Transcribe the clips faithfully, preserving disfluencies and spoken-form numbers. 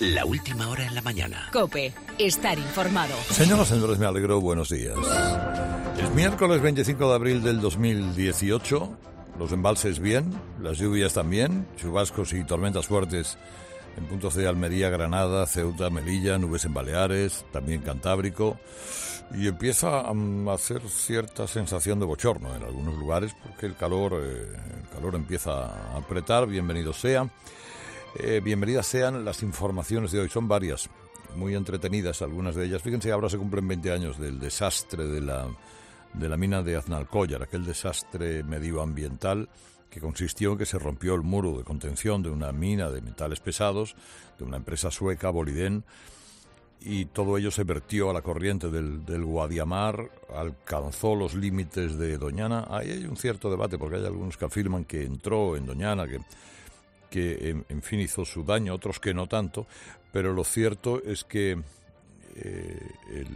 La última hora en la mañana. COPE. Estar informado. Señoras y señores, me alegro. Buenos días. Es miércoles veinticinco de abril del dos mil dieciocho. Los embalses bien, las lluvias también, chubascos y tormentas fuertes en puntos de Almería, Granada, Ceuta, Melilla, nubes en Baleares, también Cantábrico. Y empieza a hacer cierta sensación de bochorno en algunos lugares porque el calor, eh, el calor empieza a apretar. Bienvenidos sean. Eh, bienvenidas sean las informaciones de hoy. Son varias, muy entretenidas algunas de ellas. Fíjense, ahora se cumplen veinte años del desastre de la, de la mina de Aznalcóllar, aquel desastre medioambiental que consistió en que se rompió el muro de contención de una mina de metales pesados de una empresa sueca, Boliden, y todo ello se vertió a la corriente del, del Guadiamar, alcanzó los límites de Doñana. Ahí hay un cierto debate porque hay algunos que afirman que entró en Doñana, que... que en, en fin hizo su daño, otros que no tanto, pero lo cierto es que eh,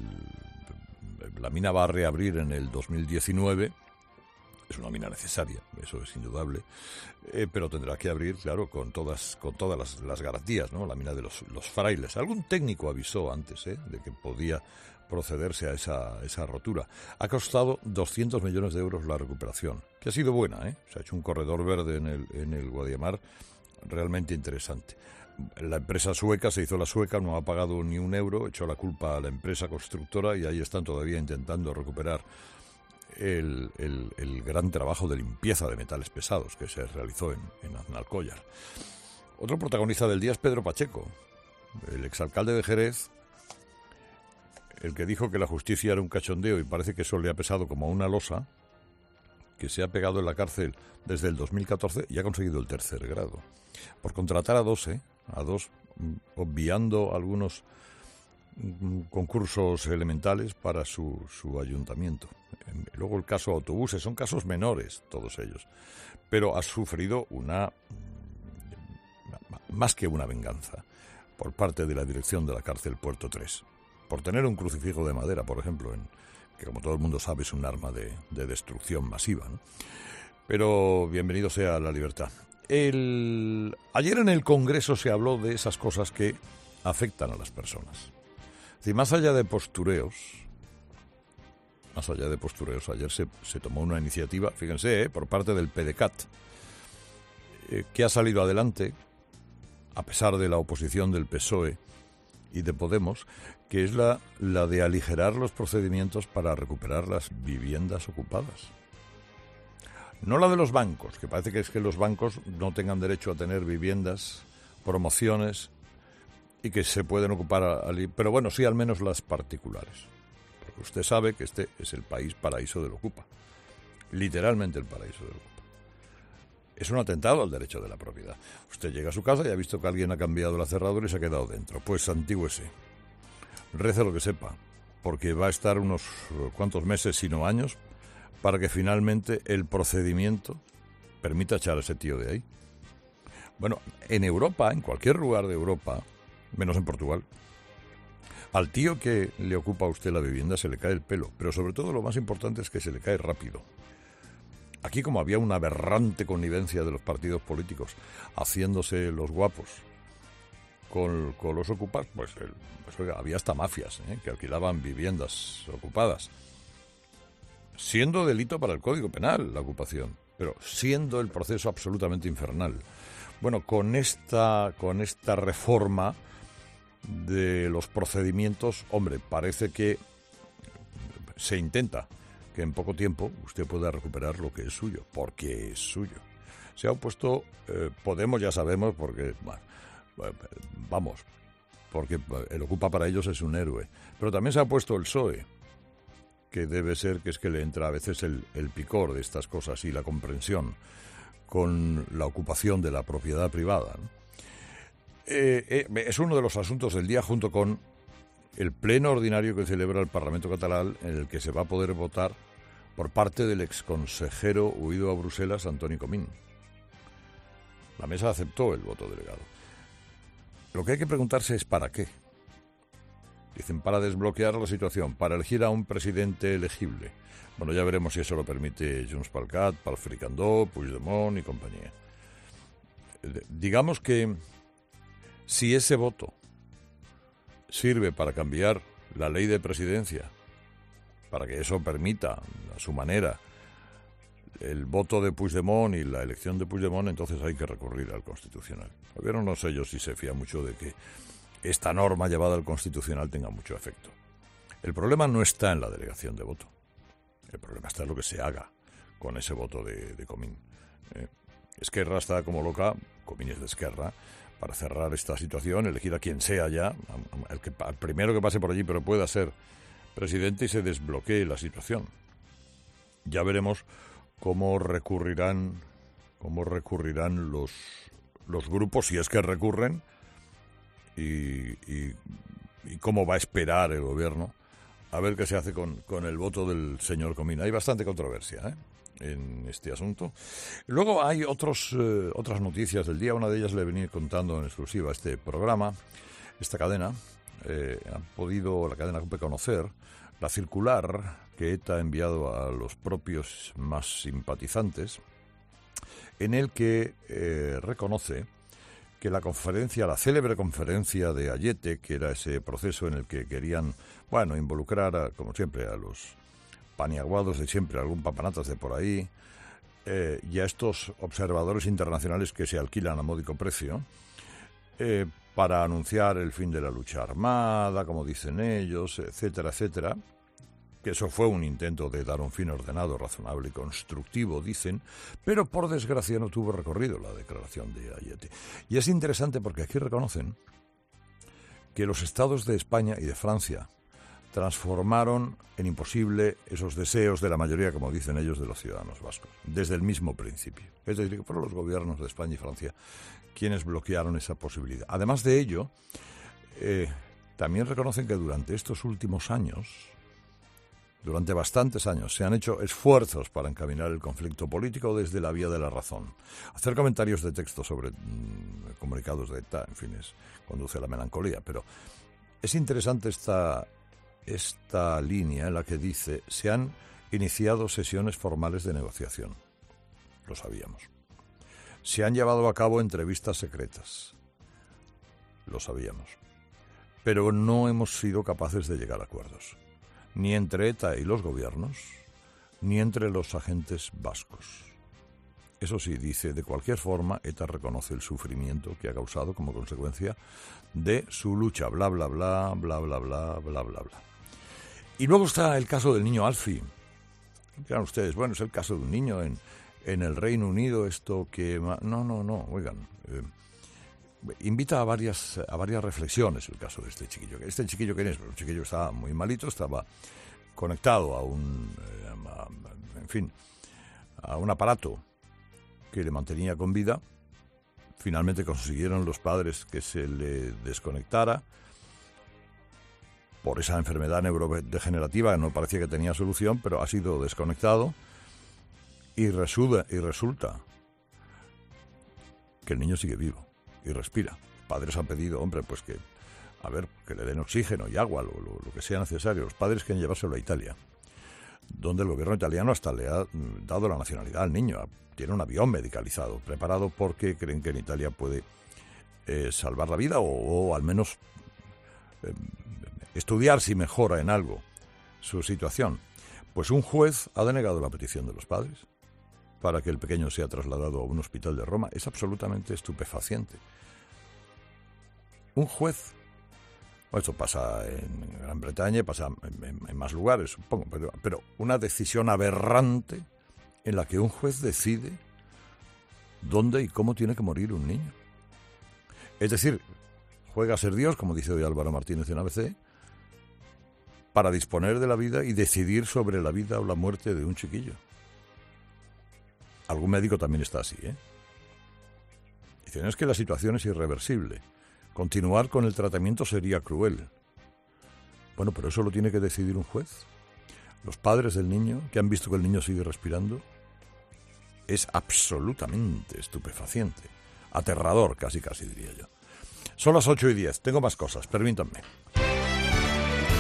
el, la mina va a reabrir en el dos mil diecinueve, es una mina necesaria, eso es indudable, eh, pero tendrá que abrir, claro, con todas con todas las, las garantías, ¿no? La mina de los, los frailes. Algún técnico avisó antes ¿eh? de que podía procederse a esa, esa rotura. Ha costado doscientos millones de euros la recuperación, que ha sido buena, ¿eh? Se ha hecho un corredor verde en el, en el Guadiamar realmente interesante. La empresa sueca se hizo la sueca, no ha pagado ni un euro, echó la culpa a la empresa constructora y ahí están todavía intentando recuperar el, el, el gran trabajo de limpieza de metales pesados que se realizó en, en Aznalcóllar. Otro protagonista del día es Pedro Pacheco, el exalcalde de Jerez, el que dijo que la justicia era un cachondeo y parece que eso le ha pesado como una losa, que se ha pegado en la cárcel desde el dos mil catorce y ha conseguido el tercer grado. Por contratar a dos, ¿eh? a dos, obviando algunos concursos elementales para su, su ayuntamiento. Luego el caso autobuses, son casos menores todos ellos, pero ha sufrido una, más que una venganza, por parte de la dirección de la cárcel Puerto tres, por tener un crucifijo de madera, por ejemplo, en, que como todo el mundo sabe es un arma de, de destrucción masiva, ¿no? Pero bienvenido sea la libertad. El... Ayer en el Congreso se habló de esas cosas que afectan a las personas. Es decir, más allá de postureos, más allá de postureos, ayer se, se tomó una iniciativa, fíjense, ¿eh? por parte del PDECAT, eh, que ha salido adelante, a pesar de la oposición del P S O E y de Podemos, que es la, la de aligerar los procedimientos para recuperar las viviendas ocupadas. No la de los bancos, que parece que es que los bancos no tengan derecho a tener viviendas, promociones, y que se pueden ocupar, a, a, pero bueno, sí al menos las particulares. Porque usted sabe que este es el país paraíso del Ocupa. Literalmente el paraíso del Ocupa. Es un atentado al derecho de la propiedad. Usted llega a su casa y ha visto que alguien ha cambiado la cerradura y se ha quedado dentro. Pues santígüese. Rece lo que sepa, porque va a estar unos cuantos meses, si no años, para que finalmente el procedimiento permita echar a ese tío de ahí. Bueno, en Europa, en cualquier lugar de Europa, menos en Portugal, al tío que le ocupa a usted la vivienda se le cae el pelo, pero sobre todo lo más importante es que se le cae rápido. Aquí, como había una aberrante connivencia de los partidos políticos haciéndose los guapos con, con los ocupas, pues, el, pues oiga, había hasta mafias ¿eh? que alquilaban viviendas ocupadas. Siendo delito para el Código Penal la ocupación, pero siendo el proceso absolutamente infernal. Bueno, con esta, con esta reforma de los procedimientos, hombre, parece que se intenta que en poco tiempo usted pueda recuperar lo que es suyo, porque es suyo. Se ha opuesto eh, Podemos, ya sabemos, porque, bueno, vamos, porque el Ocupa para ellos es un héroe. Pero también se ha opuesto el P S O E, que debe ser que es que le entra a veces el, el picor de estas cosas y la comprensión con la ocupación de la propiedad privada, ¿no? Eh, eh, es uno de los asuntos del día, junto con el pleno ordinario que celebra el Parlamento catalán, en el que se va a poder votar por parte del exconsejero huido a Bruselas, Antoni Comín. La mesa aceptó el voto delegado. Lo que hay que preguntarse es ¿para qué? Dicen, para desbloquear la situación, para elegir a un presidente elegible. Bueno, ya veremos si eso lo permite Junts pel Cat, Pal Fricandó, Puigdemont y compañía. Digamos que si ese voto sirve para cambiar la ley de presidencia, para que eso permita, a su manera, el voto de Puigdemont y la elección de Puigdemont, entonces hay que recurrir al Constitucional. Pero no sé yo si se fía mucho de que esta norma llevada al Constitucional tenga mucho efecto. El problema no está en la delegación de voto. El problema está en lo que se haga con ese voto de, de Comín. Eh, Esquerra está como loca, Comín es de Esquerra, para cerrar esta situación, elegir a quien sea ya, al, que, al primero que pase por allí, pero pueda ser presidente y se desbloquee la situación. Ya veremos cómo recurrirán, cómo recurrirán los, los grupos, si es que recurren, y, y, y cómo va a esperar el gobierno a ver qué se hace con, con el voto del señor Comín. Hay bastante controversia, ¿eh?, en este asunto. Luego hay otros, eh, otras noticias del día. Una de ellas le he venido contando en exclusiva a este programa. Esta cadena eh, ha podido, la cadena COPE, conocer la circular que ETA ha enviado a los propios más simpatizantes, en el que eh, reconoce que la conferencia, la célebre conferencia de Ayete, que era ese proceso en el que querían, bueno, involucrar, a, como siempre, a los paniaguados de siempre, algún papanatas de por ahí, eh, y a estos observadores internacionales que se alquilan a módico precio, eh, para anunciar el fin de la lucha armada, como dicen ellos, etcétera, etcétera, que eso fue un intento de dar un fin ordenado, razonable y constructivo, dicen, pero por desgracia no tuvo recorrido la declaración de Ayete. Y es interesante porque aquí reconocen que los estados de España y de Francia transformaron en imposible esos deseos de la mayoría, como dicen ellos, de los ciudadanos vascos, desde el mismo principio. Es decir, que fueron los gobiernos de España y Francia quienes bloquearon esa posibilidad. Además de ello, eh, también reconocen que durante estos últimos años, durante bastantes años, se han hecho esfuerzos para encaminar el conflicto político desde la vía de la razón. Hacer comentarios de texto sobre mmm, comunicados de ETA, en fin, es, conduce a la melancolía, pero es interesante esta, esta línea en la que dice: se han iniciado sesiones formales de negociación. Lo sabíamos. Se han llevado a cabo entrevistas secretas. Lo sabíamos. Pero no hemos sido capaces de llegar a acuerdos, ni entre ETA y los gobiernos, ni entre los agentes vascos. Eso sí, dice, de cualquier forma, ETA reconoce el sufrimiento que ha causado como consecuencia de su lucha, bla, bla, bla, bla, bla, bla, bla, bla, bla. Y luego está el caso del niño Alfie. Dirán ustedes, bueno, es el caso de un niño en, en el Reino Unido, esto que... No, no, no, oigan... Eh, invita a varias a varias reflexiones el caso de este chiquillo. Este chiquillo, ¿quién es? El chiquillo estaba muy malito, estaba conectado a un, eh, a, en fin, a un aparato que le mantenía con vida. Finalmente consiguieron los padres que se le desconectara por esa enfermedad neurodegenerativa que no parecía que tenía solución, pero ha sido desconectado y resulta, y resulta que el niño sigue vivo y respira. Padres han pedido, hombre, pues que, a ver, que le den oxígeno y agua, lo, lo, lo que sea necesario. Los padres quieren llevárselo a Italia, donde el gobierno italiano hasta le ha dado la nacionalidad al niño. Tiene un avión medicalizado, preparado porque creen que en Italia puede eh, salvar la vida o, o al menos eh, estudiar si mejora en algo su situación. Pues un juez ha denegado la petición de los padres para que el pequeño sea trasladado a un hospital de Roma. Es absolutamente estupefaciente. Un juez, bueno, esto pasa en Gran Bretaña, pasa en, en, en más lugares, supongo, pero, pero una decisión aberrante en la que un juez decide dónde y cómo tiene que morir un niño. Es decir, juega a ser Dios, como dice hoy Álvaro Martínez en A B C, para disponer de la vida y decidir sobre la vida o la muerte de un chiquillo. Algún médico también está así, ¿eh? Dicen, es que la situación es irreversible. Continuar con el tratamiento sería cruel. Bueno, pero eso lo tiene que decidir un juez. Los padres del niño, que han visto que el niño sigue respirando, es absolutamente estupefaciente. Aterrador, casi casi diría yo. Son las ocho y diez. Tengo más cosas, permítanme.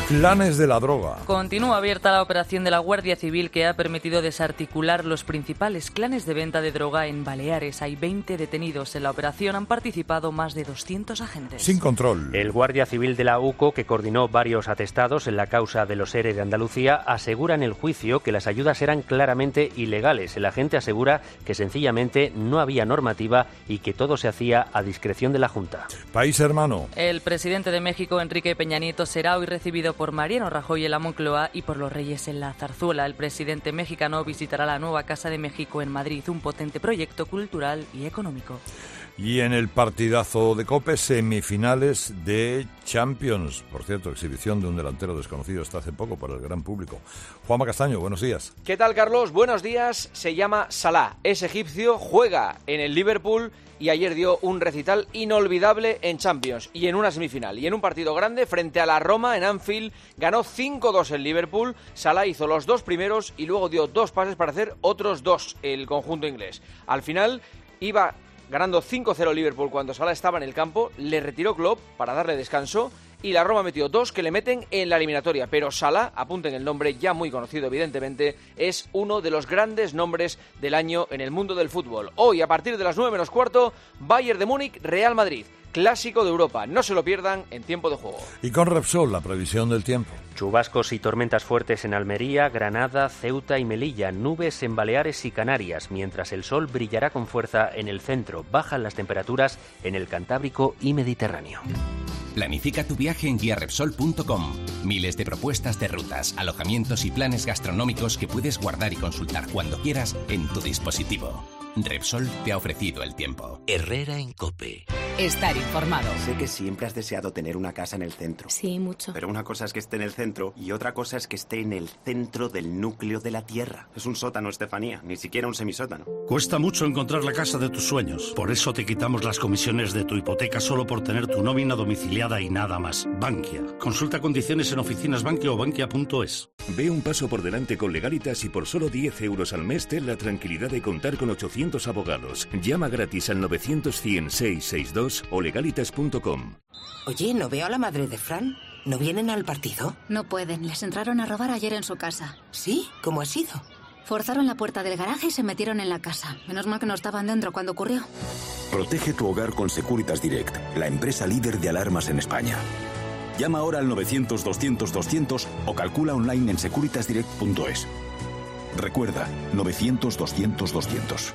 Clanes de la droga. Continúa abierta la operación de la Guardia Civil que ha permitido desarticular los principales clanes de venta de droga en Baleares. Hay veinte detenidos. En la operación han participado más de doscientos agentes. Sin control. El Guardia Civil de la U C O, que coordinó varios atestados en la causa de los ERE de Andalucía, asegura en el juicio que las ayudas eran claramente ilegales. El agente asegura que sencillamente no había normativa y que todo se hacía a discreción de la Junta. País hermano. El presidente de México, Enrique Peña Nieto, será hoy recibido por Mariano Rajoy en la Moncloa y por los Reyes en la Zarzuela. El presidente mexicano visitará la nueva Casa de México en Madrid, un potente proyecto cultural y económico. Y en el partidazo de COPE, semifinales de Champions. Por cierto, exhibición de un delantero desconocido hasta hace poco para el gran público. Juanma Castaño, buenos días. ¿Qué tal, Carlos? Buenos días. Se llama Salah, es egipcio, juega en el Liverpool y ayer dio un recital inolvidable en Champions y en una semifinal. Y en un partido grande frente a la Roma en Anfield ganó cinco dos el Liverpool. Salah hizo los dos primeros y luego dio dos pases para hacer otros dos el conjunto inglés. Al final iba ganando cinco cero Liverpool cuando Salah estaba en el campo, le retiró Klopp para darle descanso y la Roma metió dos que le meten en la eliminatoria. Pero Salah, apunten el nombre, ya muy conocido evidentemente, es uno de los grandes nombres del año en el mundo del fútbol. Hoy, a partir de las nueve menos cuarto, Bayern de Múnich, Real Madrid. Clásico de Europa, no se lo pierdan en tiempo de juego. Y con Repsol, la previsión del tiempo. Chubascos y tormentas fuertes en Almería, Granada, Ceuta y Melilla, nubes en Baleares y Canarias, mientras el sol brillará con fuerza en el centro. Bajan las temperaturas en el Cantábrico y Mediterráneo. Planifica tu viaje en guía repsol punto com. Miles de propuestas de rutas, alojamientos y planes gastronómicos que puedes guardar y consultar cuando quieras en tu dispositivo. Repsol te ha ofrecido el tiempo. Herrera en COPE. Estar informado. Sé que siempre has deseado tener una casa en el centro. Sí, mucho. Pero una cosa es que esté en el centro y otra cosa es que esté en el centro del núcleo de la Tierra. Es un sótano, Estefanía, ni siquiera un semisótano. Cuesta mucho encontrar la casa de tus sueños. Por eso te quitamos las comisiones de tu hipoteca solo por tener tu nómina domiciliada y nada más. Bankia. Consulta condiciones en oficinas Bankia o bankia punto es. Ve un paso por delante con Legalitas y por solo diez euros al mes ten la tranquilidad de contar con ochocientos abogados. Llama gratis al novecientos cien seiscientos sesenta y dos o legalitas punto com. Oye, ¿no veo a la madre de Fran? ¿No vienen al partido? No pueden, les entraron a robar ayer en su casa. ¿Sí? ¿Cómo ha sido? Forzaron la puerta del garaje y se metieron en la casa. Menos mal que no estaban dentro cuando ocurrió. Protege tu hogar con Securitas Direct, la empresa líder de alarmas en España. Llama ahora al novecientos doscientos doscientos o calcula online en securitas direct punto es. Recuerda, novecientos doscientos doscientos.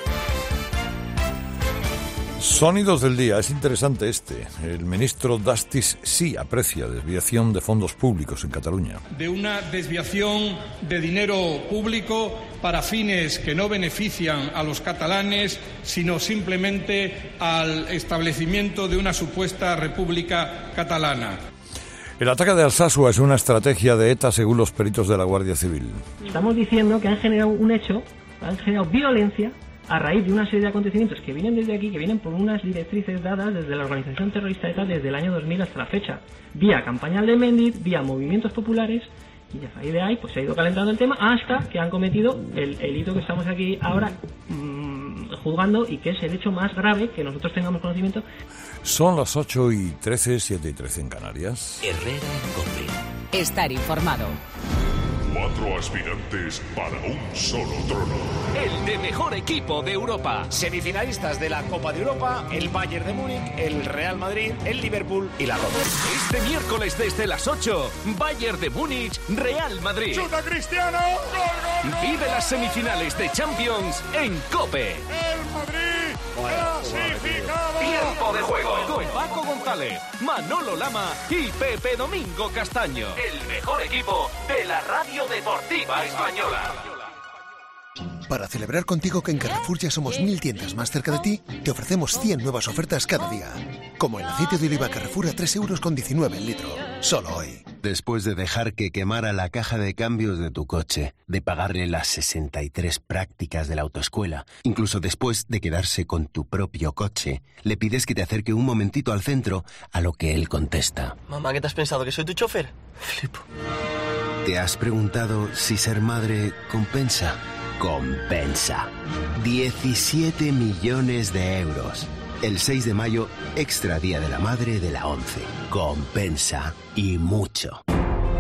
Sonidos del día. Es interesante este. El ministro Dastis sí aprecia desviación de fondos públicos en Cataluña. De una desviación de dinero público para fines que no benefician a los catalanes, sino simplemente al establecimiento de una supuesta república catalana. El ataque de Alsasua es una estrategia de ETA según los peritos de la Guardia Civil. Estamos diciendo que han generado un hecho, han generado violencia a raíz de una serie de acontecimientos que vienen desde aquí, que vienen por unas directrices dadas desde la organización terrorista ETA desde el año dos mil hasta la fecha, vía campaña de Mendiz, vía movimientos populares, y a raíz de ahí pues se ha ido calentando el tema hasta que han cometido el, el hito que estamos aquí ahora mmm, juzgando y que es el hecho más grave que nosotros tengamos conocimiento. Son las ocho y trece, siete y trece en Canarias. Herrera en COPE. Estar informado. Cuatro aspirantes para un solo trono. El de mejor equipo de Europa. Semifinalistas de la Copa de Europa, el Bayern de Múnich, el Real Madrid, el Liverpool y la Roma. Este miércoles desde las ocho, Bayern de Múnich, Real Madrid. ¡Chuta Cristiano! ¡Gol, gol, gol! Vive las semifinales de Champions en COPE. ¡El Madrid clasificado! Tiempo de juego con Paco González, Manolo Lama y Pepe Domingo Castaño. El mejor equipo de la radio deportiva española. Para celebrar contigo que en Carrefour ya somos mil tiendas más cerca de ti, te ofrecemos cien nuevas ofertas cada día. Como el aceite de oliva Carrefour a tres euros con diecinueve el litro. Solo hoy. Después de dejar que quemara la caja de cambios de tu coche, de pagarle las sesenta y tres prácticas de la autoescuela, incluso después de quedarse con tu propio coche, le pides que te acerque un momentito al centro, a lo que él contesta. Mamá, ¿qué te has pensado? ¿Que soy tu chofer? Flipo. ¿Te has preguntado si ser madre compensa? Compensa. diecisiete millones de euros. El seis de mayo, extra Día de la Madre de la ONCE. Compensa y mucho.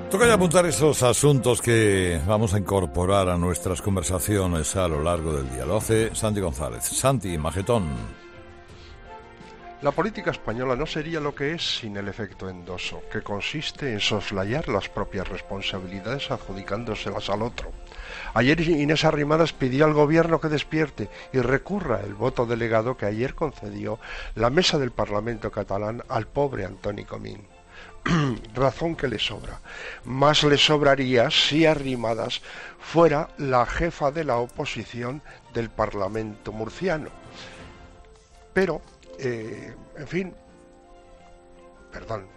Toca ya apuntar esos asuntos que vamos a incorporar a nuestras conversaciones a lo largo del día. Lo hace Santi González. Santi, majetón. La política española no sería lo que es sin el efecto endoso, que consiste en soslayar las propias responsabilidades adjudicándoselas al otro. Ayer Inés Arrimadas pidió al gobierno que despierte y recurra el voto delegado que ayer concedió la mesa del Parlamento catalán al pobre Antoni Comín. Razón que le sobra. Más le sobraría si Arrimadas fuera la jefa de la oposición del Parlamento murciano. Pero, eh, en fin, perdón.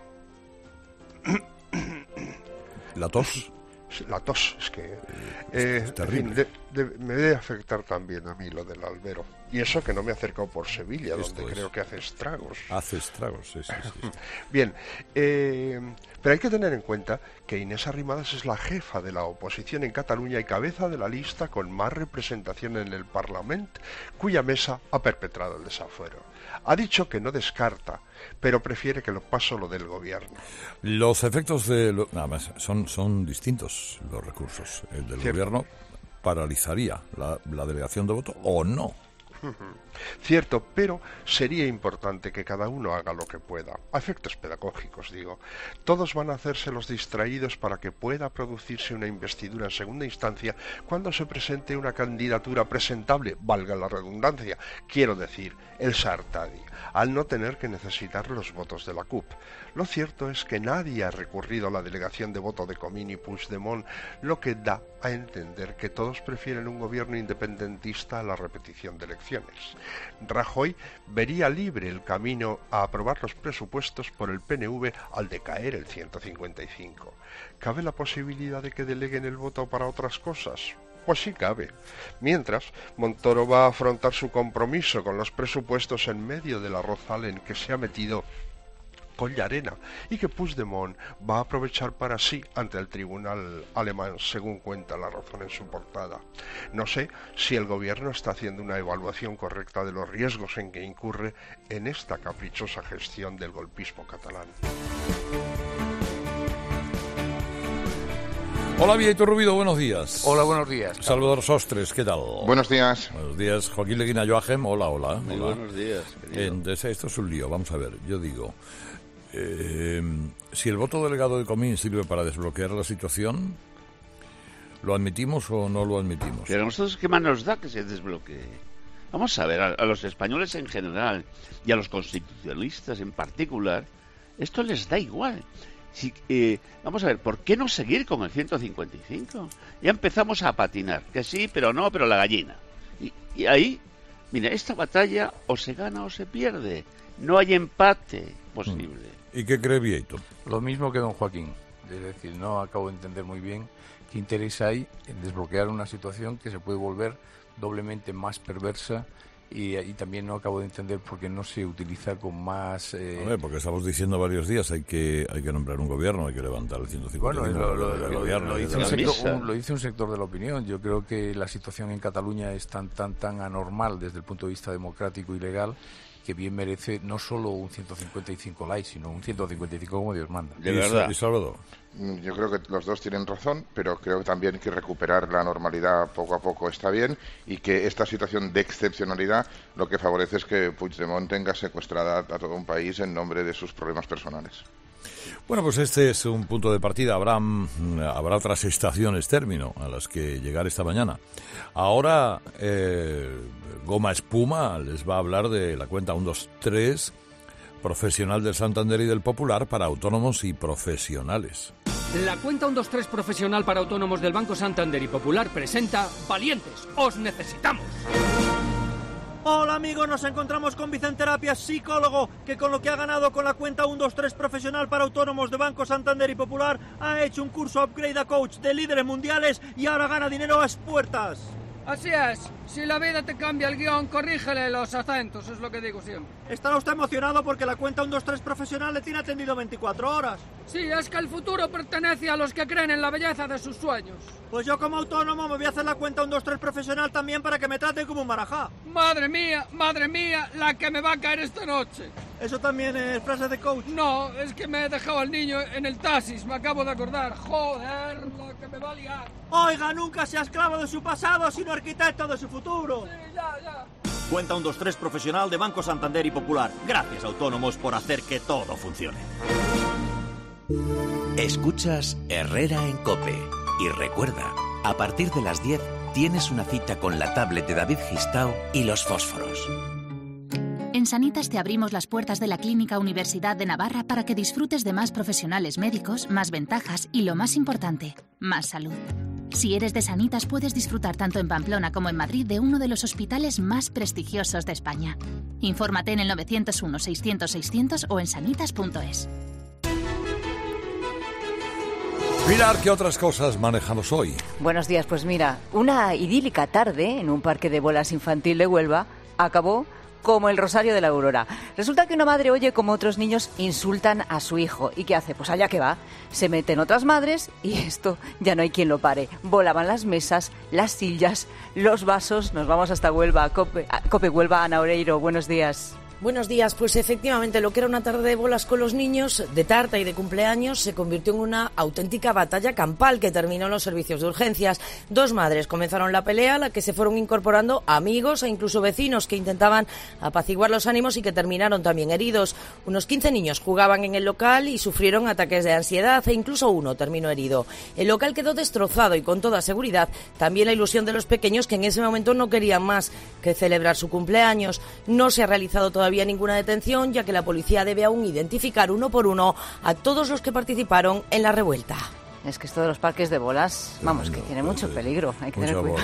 ¿La tos? La tos, es que... Eh, es terrible. En fin, de, de, me debe afectar también a mí lo del albero. Y eso que no me he acercado por Sevilla, Esto donde es. creo que hace estragos. Hace estragos, sí, sí, sí. Bien, eh, pero hay que tener en cuenta que Inés Arrimadas es la jefa de la oposición en Cataluña y cabeza de la lista con más representación en el Parlamento, cuya mesa ha perpetrado el desafuero. Ha dicho que no descarta, pero prefiere que lo pase lo del gobierno. Los efectos de... Lo, nada más, son, son distintos los recursos. El del Cierto. gobierno paralizaría la, la delegación de voto o no. Cierto, pero sería importante que cada uno haga lo que pueda. A efectos pedagógicos, digo. Todos van a hacerse los distraídos para que pueda producirse una investidura en segunda instancia cuando se presente una candidatura presentable, valga la redundancia, quiero decir, el Sartadi, al no tener que necesitar los votos de la C U P. Lo cierto es que nadie ha recurrido a la delegación de voto de Comín y Puigdemont, lo que da a entender que todos prefieren un gobierno independentista a la repetición de elecciones. Rajoy vería libre el camino a aprobar los presupuestos por el P N V al decaer el ciento cincuenta y cinco. ¿Cabe la posibilidad de que deleguen el voto para otras cosas? Pues sí cabe. Mientras, Montoro va a afrontar su compromiso con los presupuestos en medio del arrozal en que se ha metido con Llarena y que Puigdemont va a aprovechar para sí ante el tribunal alemán, según cuenta La Razón en su portada. No sé si el gobierno está haciendo una evaluación correcta de los riesgos en que incurre en esta caprichosa gestión del golpismo catalán. Hola, Vieito Rubido, buenos días. Hola, buenos días. Salvador Sostres, ¿qué tal? Buenos días. Buenos días. Joaquín Leguina Joachim, hola, hola. Muy hola. buenos días, Entonces, esto es un lío, vamos a ver, yo digo, eh, si el voto delegado de Comín sirve para desbloquear la situación, ¿lo admitimos o no lo admitimos? Pero a nosotros, ¿qué más nos da que se desbloquee? Vamos a ver, a, a los españoles en general y a los constitucionalistas en particular, esto les da igual. Si, eh, vamos a ver, ¿por qué no seguir con el ciento cincuenta y cinco? Ya empezamos a patinar, que sí, pero no, pero la gallina. Y, y ahí, mira, esta batalla o se gana o se pierde. No hay empate posible. ¿Y qué cree Vieito? Lo mismo que don Joaquín. Es decir, no acabo de entender muy bien qué interés hay en desbloquear una situación que se puede volver doblemente más perversa. Y, y también no acabo de entender por qué no se utiliza con más... Eh... Hombre, porque estamos diciendo varios días, hay que hay que nombrar un gobierno, hay que levantar el ciento cincuenta y cinco. Bueno, lo, lo, lo, gobierno, lo, dice un sector, un, lo dice un sector de la opinión. Yo creo que la situación en Cataluña es tan, tan, tan anormal desde el punto de vista democrático y legal que bien merece no solo un ciento cincuenta y cinco likes, sino un ciento cincuenta y cinco como Dios manda. De verdad. ¿Y Salvador? Yo creo que los dos tienen razón, pero creo también que recuperar la normalidad poco a poco está bien y que esta situación de excepcionalidad lo que favorece es que Puigdemont tenga secuestrada a todo un país en nombre de sus problemas personales. Bueno, pues este es un punto de partida. Habrá, habrá otras estaciones término a las que llegar esta mañana. Ahora, eh, Goma Espuma les va a hablar de la cuenta uno dos tres profesional del Santander y del Popular para autónomos y profesionales. La cuenta uno dos tres profesional para autónomos del Banco Santander y Popular presenta Valientes, os necesitamos. Hola amigos, nos encontramos con Vicente Arapia, psicólogo, que con lo que ha ganado con la cuenta uno dos tres profesional para autónomos de Banco Santander y Popular ha hecho un curso Upgrade a Coach de líderes mundiales y ahora gana dinero a expuertas. Así es, si la vida te cambia el guión, corrígele los acentos, es lo que digo siempre. Estará usted emocionado porque la cuenta uno dos tres profesional le tiene atendido veinticuatro horas. Sí, es que el futuro pertenece a los que creen en la belleza de sus sueños. Pues yo como autónomo me voy a hacer la cuenta uno dos tres profesional también para que me traten como un marajá. Madre mía, madre mía, la que me va a caer esta noche. ¿Eso también es frase de coach? No, es que me he dejado al niño en el taxis, me acabo de acordar. Joder, la que me va a liar. Oiga, nunca sea esclavo de su pasado, sino arquitecto de su futuro. Sí, ya, ya. Cuenta uno dos tres profesional de Banco Santander y Popular. Gracias, autónomos, por hacer que todo funcione. Escuchas Herrera en COPE. Y recuerda, a partir de las diez tienes una cita con la tablet de David Gistao y los fósforos. En Sanitas te abrimos las puertas de la Clínica Universidad de Navarra para que disfrutes de más profesionales médicos, más ventajas y, lo más importante, más salud. Si eres de Sanitas, puedes disfrutar tanto en Pamplona como en Madrid de uno de los hospitales más prestigiosos de España. Infórmate en el nueve cero uno, seiscientos, seiscientos o en sanitas punto es. Mirar qué otras cosas manejamos hoy. Buenos días, pues mira, una idílica tarde en un parque de bolas infantil de Huelva acabó como el Rosario de la Aurora. Resulta que una madre oye como otros niños insultan a su hijo. ¿Y qué hace? Pues allá que va. Se meten otras madres y esto ya no hay quien lo pare. Volaban las mesas, las sillas, los vasos. Nos vamos hasta Huelva. Cope, Cope Huelva, Ana Oreiro. Buenos días. Buenos días, pues efectivamente lo que era una tarde de bolas con los niños, de tarta y de cumpleaños, se convirtió en una auténtica batalla campal que terminó en los servicios de urgencias. Dos madres comenzaron la pelea, a la que se fueron incorporando amigos e incluso vecinos que intentaban apaciguar los ánimos y que terminaron también heridos. Unos quince niños jugaban en el local y sufrieron ataques de ansiedad e incluso uno terminó herido. El local quedó destrozado y con toda seguridad también la ilusión de los pequeños que en ese momento no querían más que celebrar su cumpleaños. No se ha realizado todavía había ninguna detención, ya que la policía debe aún identificar uno por uno a todos los que participaron en la revuelta. Es que esto de los parques de bolas, vamos, Tremendo, que tiene mucho peligro. Hay que tener cuidado.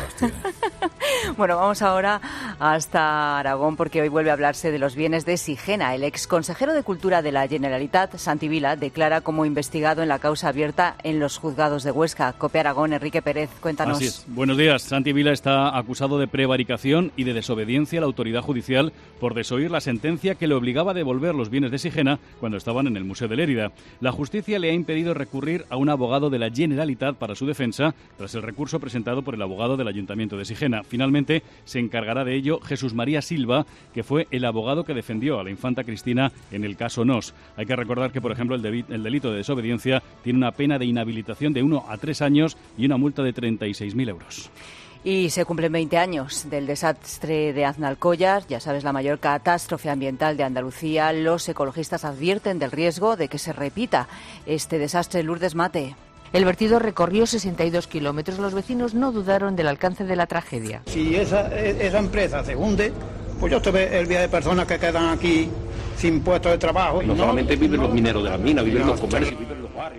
Bueno, vamos ahora hasta Aragón, porque hoy vuelve a hablarse de los bienes de Sigena. El ex consejero de Cultura de la Generalitat, Santi Vila, declara como investigado en la causa abierta en los juzgados de Huesca. Cope Aragón, Enrique Pérez, cuéntanos. Así es. Buenos días. Santi Vila está acusado de prevaricación y de desobediencia a la autoridad judicial por desoír la sentencia que le obligaba a devolver los bienes de Sigena cuando estaban en el Museo de Lérida. La justicia le ha impedido recurrir a un abogado de la Generalitat para su defensa tras el recurso presentado por el abogado del Ayuntamiento de Sigena. Finalmente se encargará de ello Jesús María Silva, que fue el abogado que defendió a la infanta Cristina en el caso Nos. Hay que recordar que, por ejemplo, el, debi- el delito de desobediencia tiene una pena de inhabilitación de uno a tres años y una multa de treinta y seis mil euros. Y se cumplen veinte años del desastre de Aznalcóllar, ya sabes, la mayor catástrofe ambiental de Andalucía. Los ecologistas advierten del riesgo de que se repita este desastre. Lourdes Mate. El vertido recorrió sesenta y dos kilómetros. Los vecinos no dudaron del alcance de la tragedia. Si esa, esa empresa se hunde, pues yo te veo el día de personas que quedan aquí sin puestos de trabajo. No, no solamente viven no, los mineros de la mina, viven no, los comercios, viven los bares,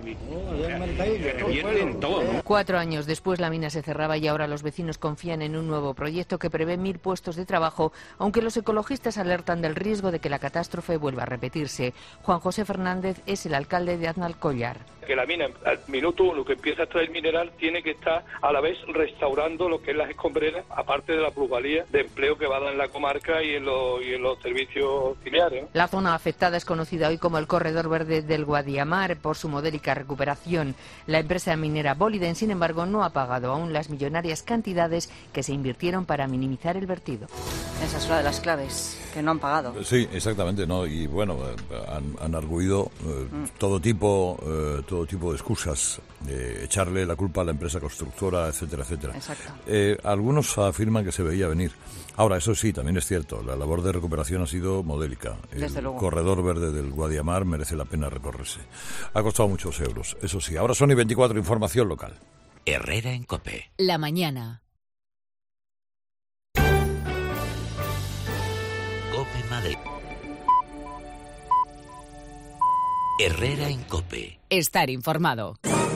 todo, ¿no? Cuatro años después la mina se cerraba y ahora los vecinos confían en un nuevo proyecto que prevé mil puestos de trabajo, aunque los ecologistas alertan del riesgo de que la catástrofe vuelva a repetirse. Juan José Fernández es el alcalde de Aznalcóllar. Que la mina, al minuto uno que empieza a extraer mineral, tiene que estar a la vez restaurando lo que es las escombreras, aparte de la plusvalía de empleo que va a dar en la comarca y en los, y en los servicios auxiliares, ¿no? La zona afectada es conocida hoy como el Corredor Verde del Guadiamar por su modélica recuperación. La empresa minera Boliden, sin embargo, no ha pagado aún las millonarias cantidades que se invirtieron para minimizar el vertido. Esa es una de las claves, que no han pagado. Sí, exactamente, ¿no? Y bueno, han, han arguido eh, mm. todo tipo eh, todo tipo de excusas, eh, echarle la culpa a la empresa constructora, etcétera, etcétera. Exacto. Eh, algunos afirman que se veía venir. Ahora, eso sí, también es cierto, la labor de recuperación ha sido modélica. Desde el luego. Corredor Verde del Guadiamar merece la pena recorrerse. Ha costado muchos euros, eso sí. Ahora son y veinticuatro, información local. Herrera en COPE. La mañana. COPE Madrid. Herrera en COPE. Estar informado.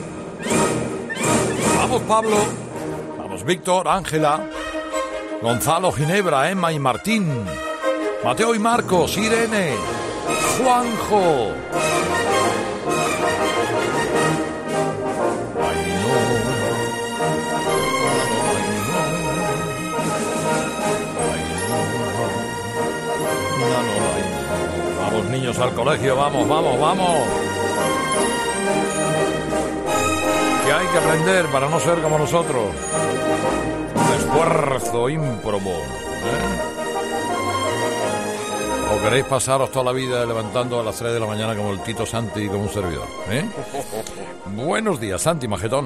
Vamos, Pablo. Vamos, Víctor, Ángela, Gonzalo, Ginebra, Emma y Martín, Mateo y Marcos, Irene, Juanjo. Vamos, niños, al colegio, vamos, vamos, vamos. Que hay que aprender para no ser como nosotros. Un esfuerzo ímprobo, ¿eh? ¿O queréis pasaros toda la vida levantando a las tres de la mañana como el Tito Santi y como un servidor? ¿eh? Buenos días, Santi Majetón.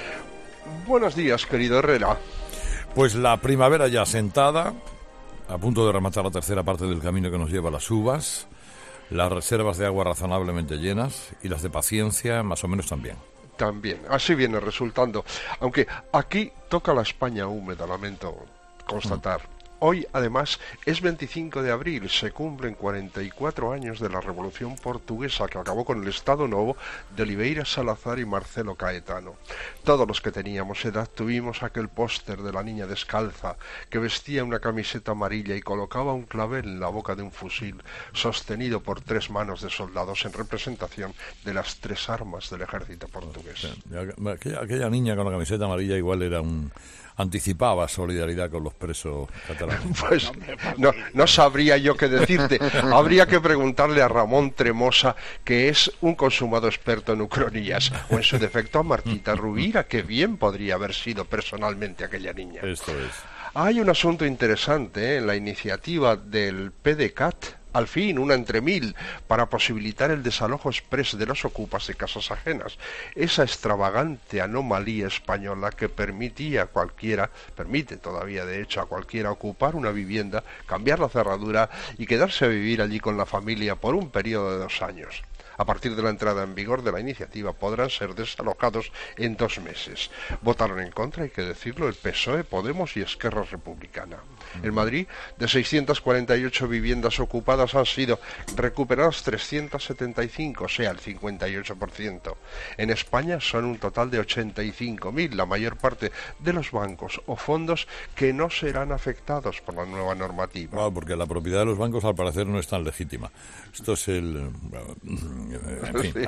Buenos días, querido Herrera. Pues la primavera ya sentada, a punto de rematar la tercera parte del camino que nos lleva a las uvas, las reservas de agua razonablemente llenas y las de paciencia más o menos también. También, así viene resultando. Aunque aquí toca la España húmeda, lamento constatar. Mm. Hoy, además, es veinticinco de abril, se cumplen cuarenta y cuatro años de la Revolución Portuguesa que acabó con el Estado Novo de Oliveira Salazar y Marcelo Caetano. Todos los que teníamos edad tuvimos aquel póster de la niña descalza que vestía una camiseta amarilla y colocaba un clavel en la boca de un fusil sostenido por tres manos de soldados en representación de las tres armas del ejército portugués. Aquella, aquella niña con la camiseta amarilla igual era un... anticipaba solidaridad con los presos catalanes. Pues no, no sabría yo qué decirte. Habría que preguntarle a Ramón Tremosa, que es un consumado experto en ucronías, o en su defecto a Martita Rubira, que bien podría haber sido personalmente aquella niña. Esto es. Hay un asunto interesante, ¿eh? En la iniciativa del P D C A T. Al fin, una entre mil, para posibilitar el desalojo exprés de los ocupas de casas ajenas. Esa extravagante anomalía española que permitía a cualquiera, permite todavía de hecho a cualquiera ocupar una vivienda, cambiar la cerradura y quedarse a vivir allí con la familia por un periodo de dos años. A partir de la entrada en vigor de la iniciativa podrán ser desalojados en dos meses. Votaron en contra, hay que decirlo, el P S O E, Podemos y Esquerra Republicana. En Madrid, de seiscientas cuarenta y ocho viviendas ocupadas han sido recuperadas trescientas setenta y cinco, o sea, el cincuenta y ocho por ciento. En España son un total de ochenta y cinco mil, la mayor parte de los bancos o fondos que no serán afectados por la nueva normativa. Claro, porque la propiedad de los bancos al parecer no es tan legítima. Esto es el... En fin,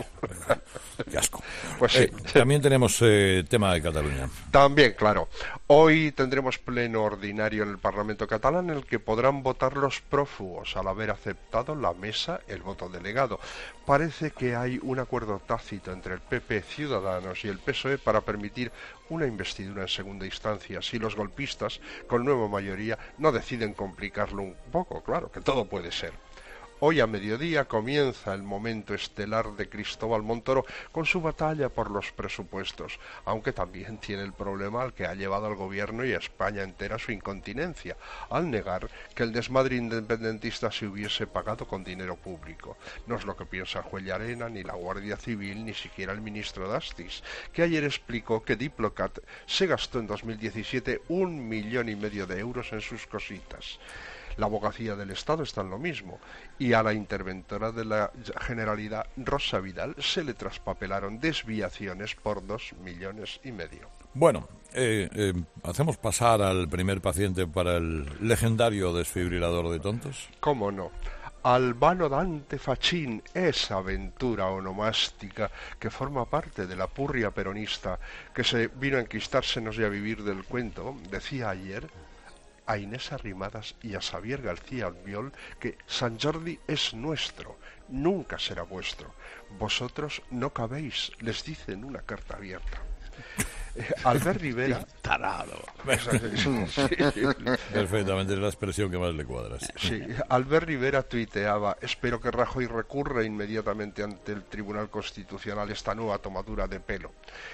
sí. Qué asco. Pues sí. Eh, también tenemos eh, tema de Cataluña. También, claro. Hoy tendremos pleno ordinario en el Parlamento catalán en el que podrán votar los prófugos al haber aceptado la mesa el voto delegado. Parece que hay un acuerdo tácito entre el P P, Ciudadanos y el P S O E para permitir una investidura en segunda instancia si los golpistas, con nueva mayoría, no deciden complicarlo un poco. Claro, que todo puede ser. Hoy a mediodía comienza el momento estelar de Cristóbal Montoro con su batalla por los presupuestos, aunque también tiene el problema al que ha llevado al gobierno y a España entera su incontinencia, al negar que el desmadre independentista se hubiese pagado con dinero público. No es lo que piensa el juez Llarena, ni la Guardia Civil, ni siquiera el ministro Dastis, que ayer explicó que Diplocat se gastó en dos mil diecisiete un millón y medio de euros en sus cositas. La abogacía del Estado está en lo mismo, y a la interventora de la Generalidad, Rosa Vidal, se le traspapelaron desviaciones por dos millones y medio. Bueno, eh, eh, ¿hacemos pasar al primer paciente para el legendario desfibrilador de tontos? ¿Cómo no? Albano Dante Fachin, esa aventura onomástica que forma parte de la purria peronista que se vino a enquistársenos y a vivir del cuento, decía ayer a Inés Arrimadas y a Xavier García Albiol que Sant Jordi es nuestro, nunca será vuestro. Vosotros no cabéis, les dice en una carta abierta. Eh, Albert Rivera... Tarado. Perfectamente, es la expresión que más le cuadra. Sí, Albert Rivera tuiteaba: espero que Rajoy recurra inmediatamente ante el Tribunal Constitucional esta nueva tomadura de pelo.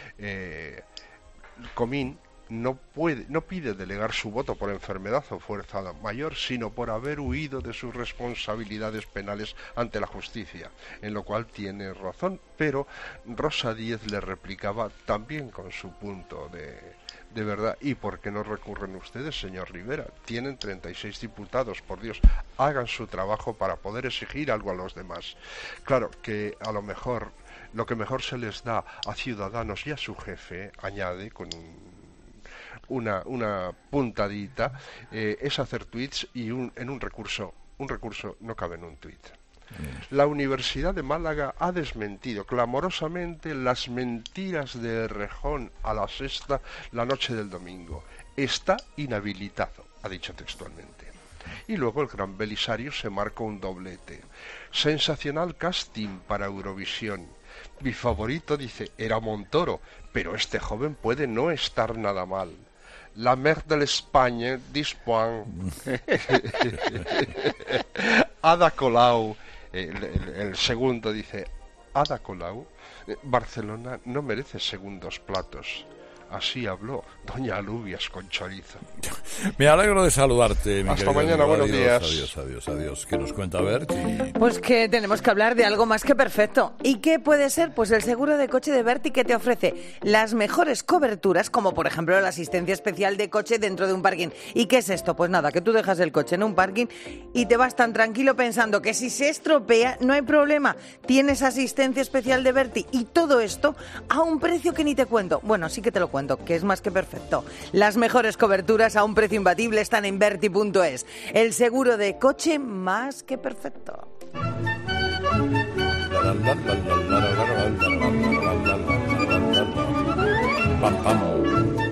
Eh, Comín no puede, no pide delegar su voto por enfermedad o fuerza mayor, sino por haber huido de sus responsabilidades penales ante la justicia, en lo cual tiene razón, pero Rosa Díez le replicaba también con su punto de, de verdad. ¿Y por qué no recurren ustedes, señor Rivera? Tienen treinta y seis diputados, por Dios, hagan su trabajo para poder exigir algo a los demás. Claro que a lo mejor lo que mejor se les da a Ciudadanos y a su jefe, añade con un Una, una puntadita, eh, es hacer tweets y un, en un recurso, un recurso no cabe en un tweet. La Universidad de Málaga ha desmentido clamorosamente las mentiras de Errejón a la sexta la noche del domingo. Está inhabilitado, ha dicho textualmente. Y luego el gran Belisario se marcó un doblete. Sensacional casting para Eurovisión. Mi favorito, dice, era Montoro, pero este joven puede no estar nada mal. La mer de l'Espagne dispone. Ada Colau, el, el, el segundo, dice, Ada Colau, Barcelona no merece segundos platos. Así habló doña Alubias con chorizo. Me alegro de saludarte, mi Hasta mañana, buenos adiós, días. Adiós, adiós, adiós. ¿Qué nos cuenta Berti? Pues que tenemos que hablar de algo más que perfecto. ¿Y qué puede ser? Pues el seguro de coche de Berti, que te ofrece las mejores coberturas, como por ejemplo la asistencia especial de coche dentro de un parking. ¿Y qué es esto? Pues nada, que tú dejas el coche en un parking y te vas tan tranquilo pensando que si se estropea no hay problema. Tienes asistencia especial de Berti y todo esto a un precio que ni te cuento. Bueno, sí que te lo cuento, que es más que perfecto. Las mejores coberturas a un precio imbatible están en Berti punto es. El seguro de coche más que perfecto. Pam, pam.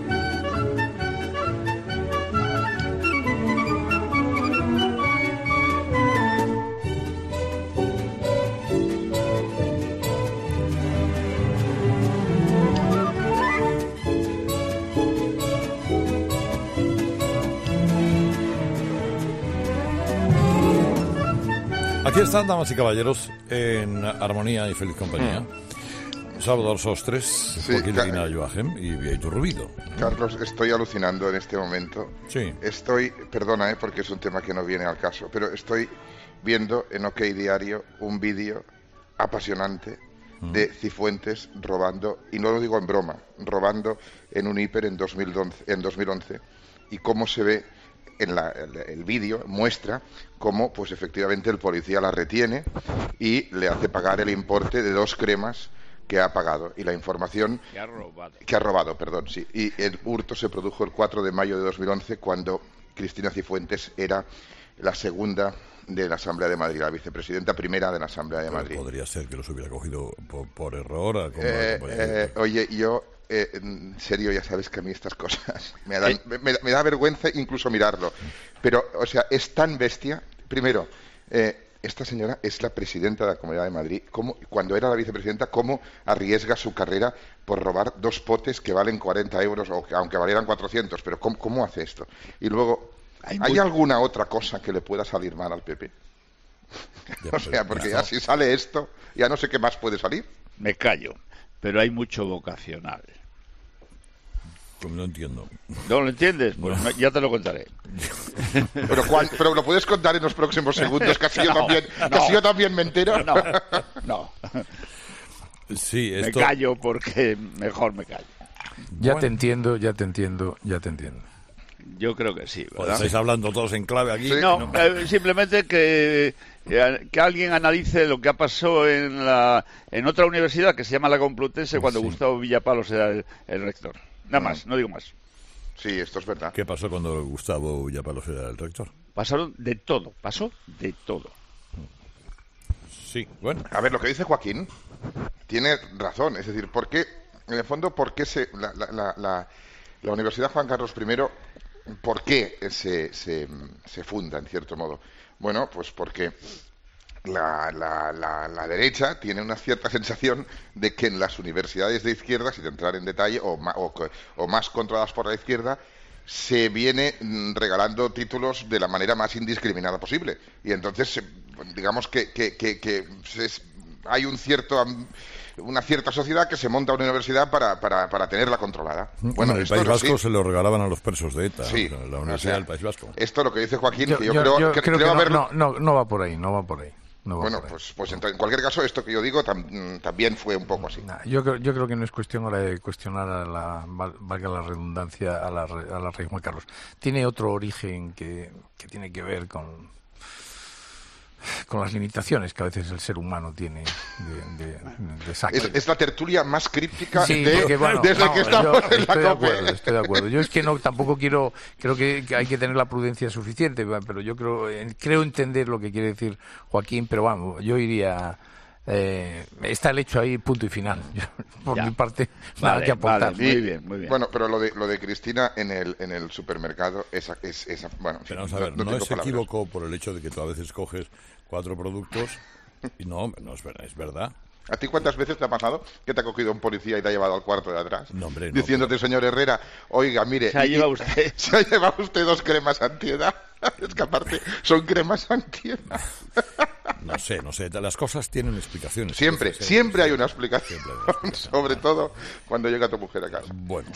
Aquí están, damas y caballeros, en armonía y feliz compañía. Salvador Sostres, Sí, Joaquín Ca- Leguina Joachim y Bieito Rubido. Carlos, estoy alucinando en este momento. Sí. Estoy, perdona, eh, porque es un tema que no viene al caso, pero estoy viendo en OK Diario un vídeo apasionante de Cifuentes robando, y no lo digo en broma, robando en un hiper en dos mil once, en dos mil once, y cómo se ve en la, el, el vídeo, muestra cómo pues efectivamente el policía la retiene y le hace pagar el importe de dos cremas que ha pagado, y la información Que ha robado. que ha robado, perdón, sí. Y el hurto se produjo el cuatro de mayo de dos mil once, cuando Cristina Cifuentes era la segunda de la Asamblea de Madrid, la vicepresidenta primera de la Asamblea de Madrid. Podría ser que los hubiera cogido por, por error. a- como- Eh, como- eh, oye, yo, eh, en serio, ya sabes que a mí estas cosas me, dan- me- me- me da vergüenza incluso mirarlo. Pero, o sea, es tan bestia. Primero, eh, esta señora es la presidenta de la Comunidad de Madrid. ¿Cómo, cuando era la vicepresidenta, cómo arriesga su carrera por robar dos potes que valen cuarenta euros, o que, aunque valieran cuatrocientos? Pero ¿cómo, cómo hace esto? Y luego, ¿hay, muy- alguna otra cosa que le pueda salir mal al P P? O sea, porque ya si sale esto, ya no sé qué más puede salir. Me callo, pero hay mucho vocacional. No entiendo. ¿No lo entiendes? Pues me- ya te lo contaré. Pero, cuán- pero lo puedes contar en los próximos segundos, que así yo No, también, que no. así yo también me entero. No, no. Sí, esto... Me callo porque mejor me callo. Ya Bueno. te entiendo, ya te entiendo, ya te entiendo. Yo creo que sí, Pues ¿verdad? estáis hablando todos en clave aquí. No, eh, simplemente que, eh, que alguien analice lo que ha pasado en la en otra universidad que se llama la Complutense cuando Gustavo Villapalos era el, el rector. Nada más, no digo más. Sí, esto es verdad. ¿Qué pasó cuando Gustavo Villapalos era el rector? Pasaron de todo, pasó de todo. Sí, bueno. A ver, lo que dice Joaquín tiene razón. Es decir, ¿por qué, en el fondo, por qué se, la, la, la, la, la Universidad Juan Carlos primero, por qué se, se, se funda, en cierto modo? Bueno, pues porque la, la, la, la derecha tiene una cierta sensación de que en las universidades de izquierda, sin entrar en detalle, o, ma- o, co- o más controladas por la izquierda, se viene mm, regalando títulos de la manera más indiscriminada posible. Y entonces, se- digamos que, que, que, que se- hay un cierto am- una cierta sociedad que se monta una universidad para, para, para tenerla controlada. Bueno, el esto País es así. Vasco se lo regalaban a los presos de ETA, Sí, la la o Universidad sea, del País Vasco. Esto lo que dice Joaquín, Yo, que yo, yo- creo, yo que- creo creo que no, haberlo- no, no, no va por ahí, no va por ahí. No va Bueno, por ahí. pues, pues en, en cualquier caso, esto que yo digo tam- también fue un poco así. Yo creo, yo creo que no es cuestión ahora de cuestionar a la, val- valga la redundancia, a la, re- a la rey Juan Carlos. Tiene otro origen que, que tiene que ver con, con las limitaciones que a veces el ser humano tiene de, de, de saque. Es, es la tertulia más críptica Sí, de- porque, bueno, desde no, que estamos yo en la estoy de COPE. acuerdo, estoy de acuerdo. Yo es que no tampoco quiero, creo que, que hay que tener la prudencia suficiente, pero yo creo, eh, creo entender lo que quiere decir Joaquín, pero vamos, yo iría Eh, está el hecho ahí, punto y final. Yo, por Ya. mi parte, Vale, nada que aportar. vale, muy bien, muy bien. Bueno, pero lo de, lo de Cristina en el, en el supermercado es, es, es bueno, Pero vamos a ver, no, no, tengo es palabras. equívoco por el hecho de que tú a veces coges cuatro productos y no, no es verdad, es verdad. ¿A ti cuántas veces te ha pasado que te ha cogido un policía y te ha llevado al cuarto de atrás? No, hombre, no, diciéndote, señor Herrera, oiga, mire... Se ha y- llevado usted. Se ha llevado usted dos cremas antiedad. Es que aparte son cremas antiedad. No sé, no sé, las cosas tienen explicaciones. Siempre, Sí, sí, siempre hay sí, una explicación. siempre hay una explicación. Sobre todo cuando llega tu mujer a casa. Bueno.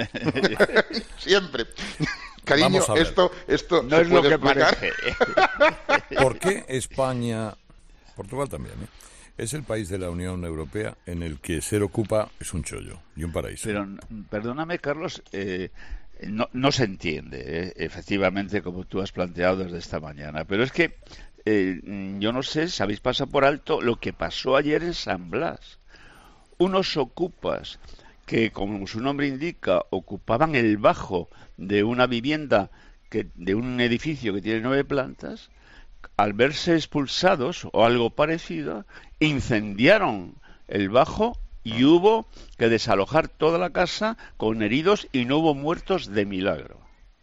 Siempre. Cariño, Vamos a ver. esto, esto No se es lo puede que explicar. parece. ¿Por qué España, Portugal también, ¿eh? es el país de la Unión Europea en el que ser ocupa es un chollo y un paraíso? Pero perdóname, Carlos, eh, no, no se entiende, eh, efectivamente, como tú has planteado desde esta mañana. Pero es que eh, yo no sé si habéis pasado por alto lo que pasó ayer en San Blas. Unos ocupas que, como su nombre indica, ocupaban el bajo de una vivienda, que, de un edificio que tiene nueve plantas, al verse expulsados o algo parecido, incendiaron el bajo y hubo que desalojar toda la casa con heridos y no hubo muertos de milagro.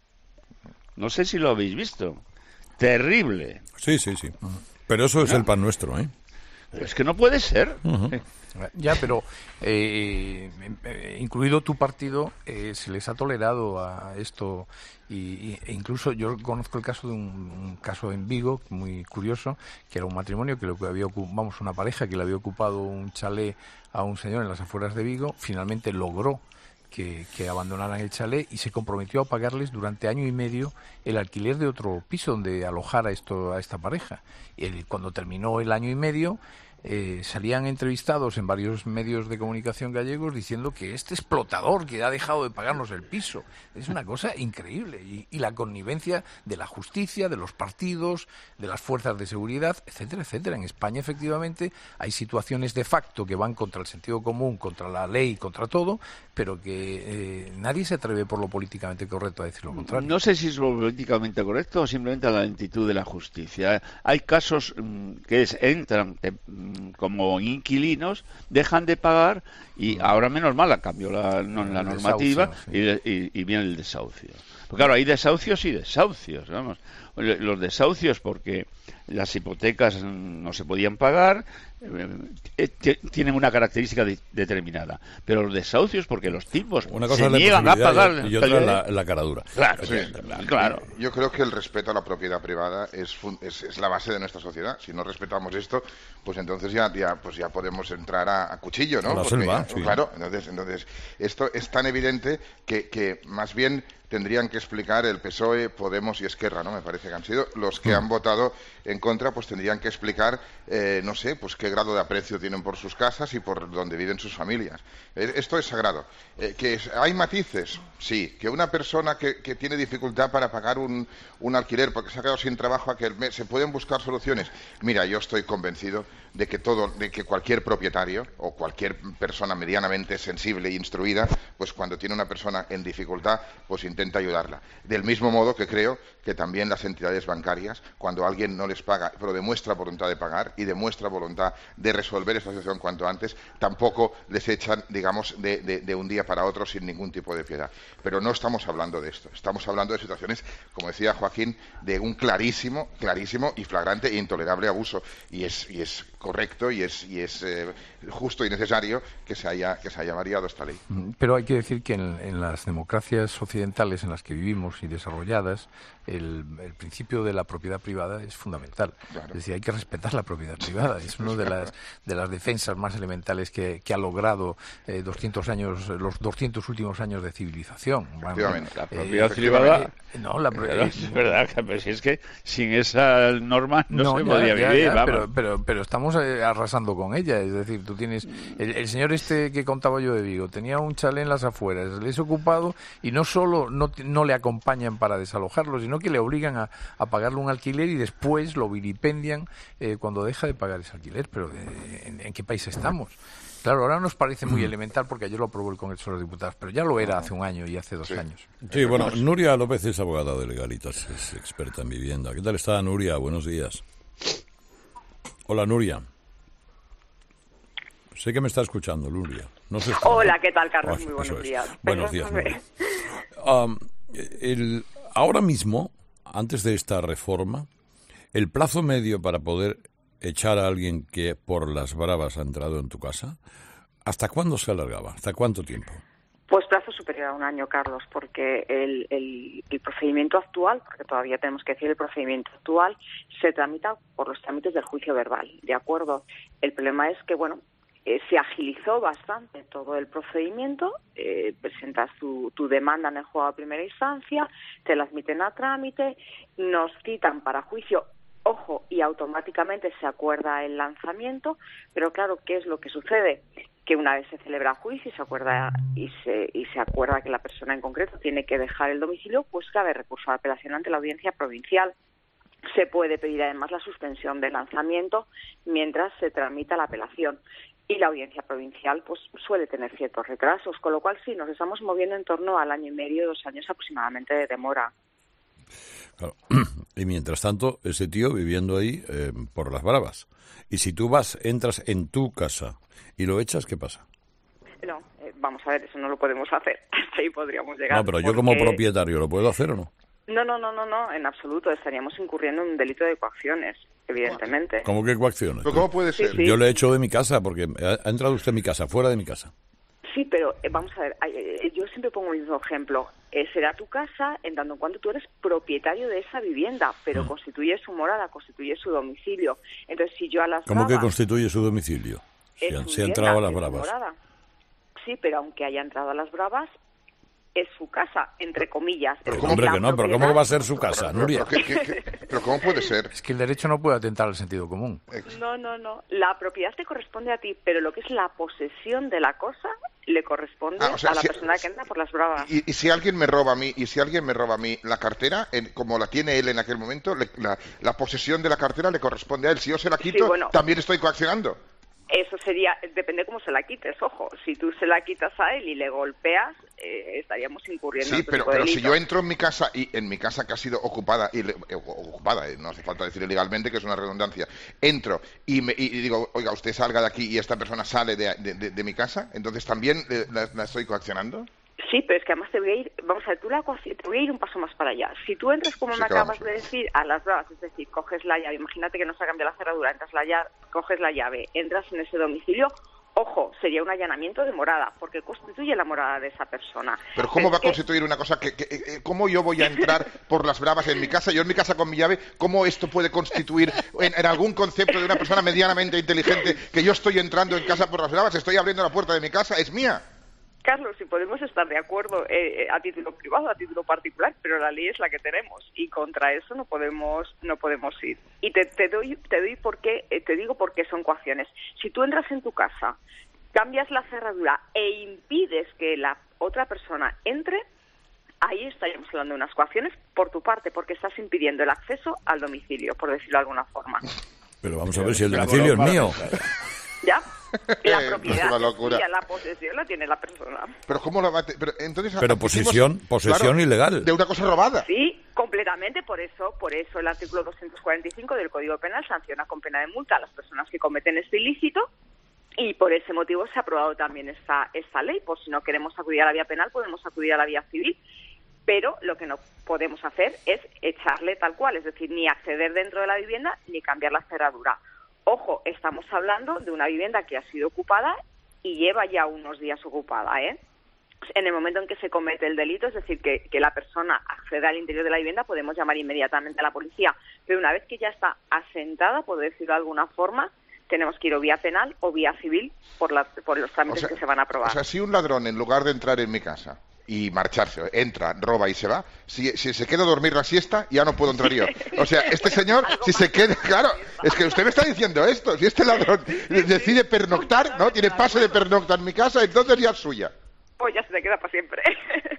No sé si lo habéis visto. Terrible. Sí, sí, sí. Pero eso es ¿No? el pan nuestro, ¿eh? Es que no puede ser. Ujú. Ya, pero eh, eh, incluido tu partido, eh, se les ha tolerado a esto y, y- e incluso yo conozco el caso de un, un caso en Vigo muy curioso, que era un matrimonio que lo que había ocu- vamos una pareja que le había ocupado un chalet a un señor en las afueras de Vigo, finalmente logró que, que abandonaran el chalet y se comprometió a pagarles durante año y medio el alquiler de otro piso donde alojara esto a esta pareja. Y el- cuando terminó el año y medio, eh, salían entrevistados en varios medios de comunicación gallegos diciendo que este explotador que ha dejado de pagarnos el piso. Es una cosa increíble. Y, y la connivencia de la justicia, de los partidos, de las fuerzas de seguridad, etcétera, etcétera. En España, efectivamente, hay situaciones de facto que van contra el sentido común, contra la ley, contra todo, pero que eh, nadie se atreve por lo políticamente correcto a decir lo contrario. No sé si es lo políticamente correcto o simplemente la lentitud de la justicia. Hay casos mm, que es, entran eh, mm, como inquilinos, dejan de pagar y ahora menos mal ha cambiado la, no, la El normativa desahucio, y, y- y viene el desahucio. Porque claro, hay desahucios y desahucios, vamos. Los desahucios porque las hipotecas mm, no se podían pagar, eh, t- tienen una característica de- determinada. Pero los desahucios porque los tipos Una cosa se es la niegan a imposibilidad pagar. y otra la, la cara dura. Claro, Sí. claro. Yo creo que el respeto a la propiedad privada es, fun- es, es la base de nuestra sociedad. Si no respetamos esto, pues entonces ya, ya, pues ya podemos entrar a, a cuchillo, ¿no? A la Porque, selva, sí. Claro, entonces, entonces esto es tan evidente que, que más bien tendrían que explicar el P S O E, Podemos y Esquerra, ¿no? Me parece que han sido los que han votado en contra, pues tendrían que explicar, eh, no sé, pues qué grado de aprecio tienen por sus casas y por donde viven sus familias. Eh, Esto es sagrado. Eh, ¿Que es- hay matices? Sí. ¿Que una persona que, que tiene dificultad para pagar un, un alquiler porque se ha quedado sin trabajo aquel mes, se pueden buscar soluciones? Mira, yo estoy convencido de que todo, de que cualquier propietario o cualquier persona medianamente sensible e instruida, pues cuando tiene una persona en dificultad, pues intenta ayudarla. Del mismo modo que creo que también las entidades bancarias, cuando alguien no les paga, pero demuestra voluntad de pagar y demuestra voluntad de resolver esta situación cuanto antes, tampoco les echan, digamos, de, de- de un día para otro sin ningún tipo de piedad. Pero no estamos hablando de esto. Estamos hablando de situaciones, como decía Joaquín, de un clarísimo, clarísimo y flagrante e intolerable abuso. Y es, y es correcto y es, y es eh, justo y necesario que se haya, que se haya variado esta ley. Pero hay que decir que en, en las democracias occidentales en las que vivimos y desarrolladas, el, el principio de la propiedad privada es fundamental. Claro. Es decir, hay que respetar la propiedad privada. Es una de las, de las defensas más elementales que, que ha logrado eh, doscientos años, los doscientos últimos años de civilización. Bueno, Efectivamente. La eh, propiedad eh, privada. eh, no, la, Claro, es verdad, que, pero si es que sin esa norma no, se ya, podía ya, vivir, ya, vamos. pero, pero, pero estamos eh, arrasando con ella. Es decir, tú tienes. El, el señor este que contaba yo de Vigo tenía un chalet en las afueras, le es ocupado y no solo no, te- no le acompañan para desalojarlo, sino que le obligan a, a pagarle un alquiler y después lo vilipendian eh, cuando deja de pagar ese alquiler. Pero eh, ¿en, en qué país estamos? Claro, ahora nos parece muy elemental porque ayer lo aprobó el Congreso de los Diputados, pero ya lo era hace un año y hace dos años. Sí, bueno, Nuria López es abogada de Legalitas, es experta en vivienda. ¿Qué tal está, Nuria? Buenos días. Hola, Nuria. sé que me está escuchando, Nuria. No sé. Hola, ¿qué tal, Carlos? Ay, Muy buenos es. días. Buenos días, Nuria. Um, el, ahora mismo, antes de esta reforma, el plazo medio para poder echar a alguien que por las bravas ha entrado en tu casa, ¿hasta cuándo se alargaba? ¿Hasta cuánto tiempo? Pues plazo superior a un año, Carlos, porque el, el, el procedimiento actual, porque todavía tenemos que decir el procedimiento actual, se tramita por los trámites del juicio verbal, ¿de acuerdo? El problema es que, bueno, eh, se agilizó bastante todo el procedimiento, eh, presentas tu, tu demanda en el juzgado de primera instancia, te la admiten a trámite, nos citan para juicio, ojo, y automáticamente se acuerda el lanzamiento, pero claro, ¿qué es lo que sucede? Que una vez se celebra juicio y se acuerda y se y se acuerda que la persona en concreto tiene que dejar el domicilio, pues cabe recurso de apelación ante la audiencia provincial. Se puede pedir además la suspensión del lanzamiento mientras se tramita la apelación. Y la audiencia provincial pues suele tener ciertos retrasos, con lo cual sí, nos estamos moviendo en torno al año y medio, dos años aproximadamente de demora. Claro. Y mientras tanto, ese tío viviendo ahí eh, por las bravas. Y si tú vas, entras en tu casa y lo echas, ¿qué pasa? No, eh, vamos a ver, eso no lo podemos hacer. Hasta ahí podríamos llegar. No, pero yo porque... como propietario, ¿lo puedo hacer o no? No, no, no, no, no, en absoluto. Estaríamos incurriendo en un delito de coacciones, evidentemente. ¿Cómo que coacciones? ¿Pero cómo puede ser? Sí, sí. Yo le he hecho de mi casa porque ha entrado usted en mi casa, fuera de mi casa. Sí, pero eh, vamos a ver, eh, yo siempre pongo el mismo ejemplo. Eh, será tu casa en tanto en cuanto tú eres propietario de esa vivienda, pero mm. constituye su morada, constituye su domicilio. Entonces, si yo a las ¿Cómo bravas, que constituye su domicilio? Si, su si ha entrado a las vivienda, bravas. es su morada. Sí, pero aunque haya entrado a las bravas, es su casa, entre comillas. Pero ¿cómo, hombre, que no, pero ¿cómo va a ser su casa, pero, Nuria? Pero, ¿qué, qué, qué, pero ¿cómo puede ser? Es que el derecho no puede atentar al sentido común. No, no, no. La propiedad te corresponde a ti, pero lo que es la posesión de la cosa le corresponde ah, o sea, a la si, persona que entra por las bravas. Y, y si alguien me roba a mí, y si alguien me roba a mí la cartera, en, como la tiene él en aquel momento, le, la, la posesión de la cartera le corresponde a él. Si yo se la quito, sí, bueno, también estoy coaccionando. Eso sería, depende cómo se la quites, ojo. Si tú se la quitas a él y le golpeas, eh, estaríamos incurriendo sí, en pero, tipo de pero si delito. yo entro en mi casa y en mi casa que ha sido ocupada, y le, eh, ocupada, eh, no hace falta decir ilegalmente que es una redundancia, entro y, me, y digo, oiga, usted salga de aquí y esta persona sale de, de, de, de mi casa, entonces también eh, la, la estoy coaccionando. Sí, pero es que además te voy a ir, vamos a ver, tú la te voy a ir un paso más para allá. Si tú entras, como Sí, me que acabas vamos. de decir, a las bravas, es decir, coges la llave, imagínate que no se ha cambiado la cerradura, entras la llave, coges la llave, entras en ese domicilio, ojo, sería un allanamiento de morada, porque constituye la morada de esa persona. Pero ¿cómo es va a que... constituir una cosa que, que eh, cómo yo voy a entrar por las bravas en mi casa, yo en mi casa con mi llave, cómo esto puede constituir en, en algún concepto de una persona medianamente inteligente que yo estoy entrando en casa por las bravas, estoy abriendo la puerta de mi casa, es mía? Carlos, si podemos estar de acuerdo eh, a título privado, a título particular, pero la ley es la que tenemos y contra eso no podemos no podemos ir. Y te, te doy te doy por qué, eh, te digo por qué son coacciones. Si tú entras en tu casa, cambias la cerradura e impides que la otra persona entre, ahí estaríamos hablando de unas coacciones por tu parte, porque estás impidiendo el acceso al domicilio, por decirlo de alguna forma. Pero vamos a ver si el domicilio es mío. ¿Ya? La Es propiedad, una locura. y la posesión la tiene la persona. Pero ¿cómo lo va a te- pero entonces Pero adquirimos- posesión, posesión claro, ilegal. de una cosa robada? Sí, completamente, por eso, por eso el artículo doscientos cuarenta y cinco del Código Penal sanciona con pena de multa a las personas que cometen este ilícito y por ese motivo se ha aprobado también esta, esta ley. Por si no queremos acudir a la vía penal, podemos acudir a la vía civil, pero lo que no podemos hacer es echarle tal cual, es decir, ni acceder dentro de la vivienda ni cambiar la cerradura. Ojo, estamos hablando de una vivienda que ha sido ocupada y lleva ya unos días ocupada, ¿eh? En el momento en que se comete el delito, es decir, que, que la persona accede al interior de la vivienda, podemos llamar inmediatamente a la policía. Pero una vez que ya está asentada, por decirlo de alguna forma, tenemos que ir o vía penal o vía civil por, la, por los trámites O sea, que se van a aprobar. O sea, si un ladrón, en lugar de entrar en mi casa y marcharse, entra, roba y se va, si, si se queda a dormir la siesta, ya no puedo entrar yo. O sea, este señor, si se queda... Claro, es que usted me está diciendo esto. Si este ladrón decide pernoctar, ¿no? Tiene pase de pernoctar en mi casa, entonces ya es suya. Pues ya se te queda para siempre.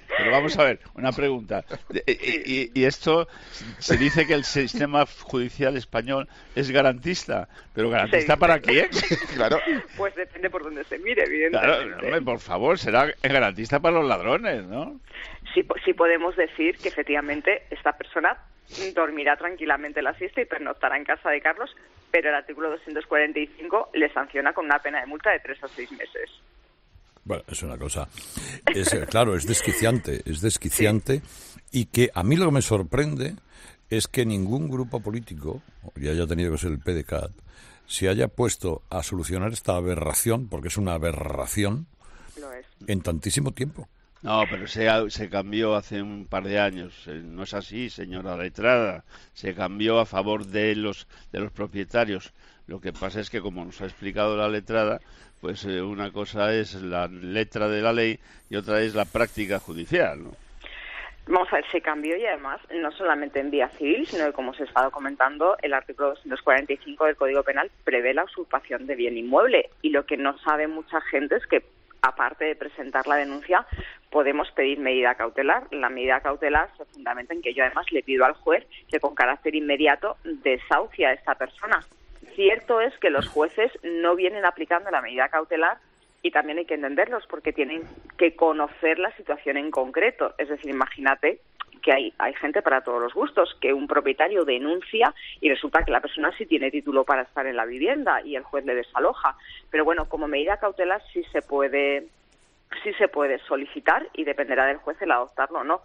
Pero vamos a ver, una pregunta. Y, y, y esto se dice que el sistema judicial español es garantista, pero ¿garantista para quién? Claro. Pues depende por donde se mire, evidentemente. Claro, hombre, por favor, será garantista para los ladrones, ¿no? Sí, sí podemos decir que efectivamente esta persona dormirá tranquilamente la siesta y pernoctará en casa de Carlos, pero el artículo doscientos cuarenta y cinco le sanciona con una pena de multa de tres a seis meses. Bueno, es una cosa, es, claro, es desquiciante, es desquiciante, sí. Y que a mí lo que me sorprende es que ningún grupo político, y haya tenido que ser el P D C A T, se haya puesto a solucionar esta aberración, porque es una aberración, Lo es. en tantísimo tiempo. No, pero se, se cambió hace un par de años. No es así, señora letrada. Se cambió a favor de los de los propietarios. Lo que pasa es que, como nos ha explicado la letrada, pues eh, una cosa es la letra de la ley y otra es la práctica judicial, ¿no? Vamos a ver, se cambió y además no solamente en vía civil, sino que, como os he estado comentando, el artículo doscientos cuarenta y cinco del Código Penal prevé la usurpación de bien inmueble. Y lo que no sabe mucha gente es que, aparte de presentar la denuncia, podemos pedir medida cautelar. La medida cautelar se fundamenta en que yo además le pido al juez que con carácter inmediato desahucie a esta persona. Cierto es que los jueces no vienen aplicando la medida cautelar y también hay que entenderlos porque tienen que conocer la situación en concreto. Es decir, imagínate que hay, hay gente para todos los gustos, que un propietario denuncia y resulta que la persona sí tiene título para estar en la vivienda y el juez le desaloja. Pero bueno, como medida cautelar sí se puede, sí se puede solicitar y dependerá del juez el adoptarlo o no.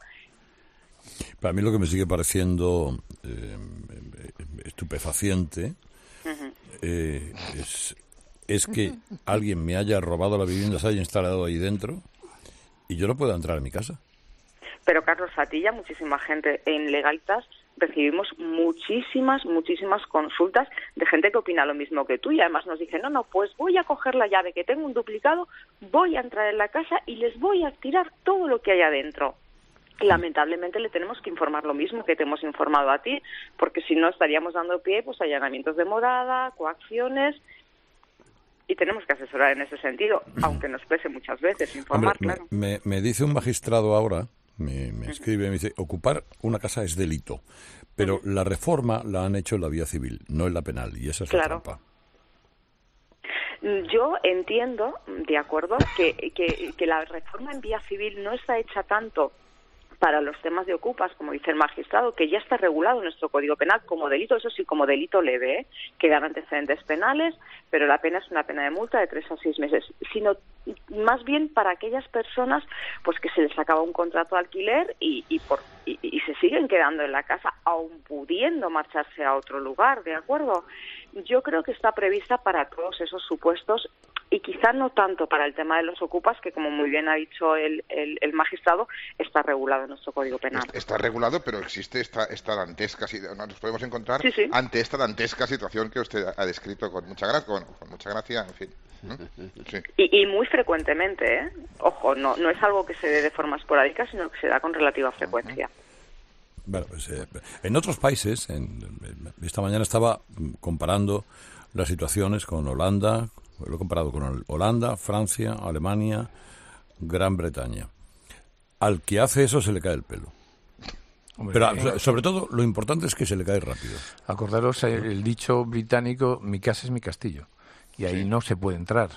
Para mí lo que me sigue pareciendo eh, estupefaciente uh-huh. eh, es, es que alguien me haya robado la vivienda, se haya instalado ahí dentro y yo no pueda entrar a mi casa. Pero, Carlos, a ti y a muchísima gente en Legalitas recibimos muchísimas, muchísimas consultas de gente que opina lo mismo que tú y además nos dice, no, no, pues voy a coger la llave que tengo un duplicado, voy a entrar en la casa y les voy a tirar todo lo que hay adentro. Lamentablemente le tenemos que informar lo mismo que te hemos informado a ti, porque si no estaríamos dando pie pues a allanamientos de morada, coacciones, y tenemos que asesorar en ese sentido, aunque nos pese muchas veces informar. Hombre, claro. Me, me dice un magistrado ahora, me, me escribe, me dice, ocupar una casa es delito, pero uh-huh. la reforma la han hecho en la vía civil, no en la penal, y esa es claro. la trampa. Yo entiendo, de acuerdo, que, que, que la reforma en vía civil no está hecha tanto para los temas de ocupas, como dice el magistrado, que ya está regulado en nuestro Código Penal como delito, eso sí, como delito leve, ¿eh? Que dan antecedentes penales, pero la pena es una pena de multa de tres a seis meses, sino más bien para aquellas personas pues que se les acaba un contrato de alquiler y, y, por, y, y se siguen quedando en la casa, aun pudiendo marcharse a otro lugar, ¿de acuerdo? Yo creo que está prevista para todos esos supuestos y quizá no tanto para el tema de los ocupas, que como muy bien ha dicho el, el, el magistrado, está regulado en nuestro Código Penal. Está regulado, pero existe esta, esta dantesca, nos podemos encontrar sí, sí. ante esta dantesca situación que usted ha descrito con mucha gracia, con, con mucha gracia, en fin. ¿no? Sí. Y, y muy frecuentemente, ¿eh? Ojo, no, no es algo que se dé de forma esporádica, sino que se da con relativa frecuencia. Bueno, pues, eh, en otros países, en, esta mañana estaba comparando las situaciones con Holanda, lo he comparado con Holanda, Francia, Alemania, Gran Bretaña. Al que hace eso se le cae el pelo. Hombre, Pero eh, sobre todo lo importante es que se le cae rápido. Acordaros el, el dicho británico, mi casa es mi castillo, y ahí sí. no se puede entrar.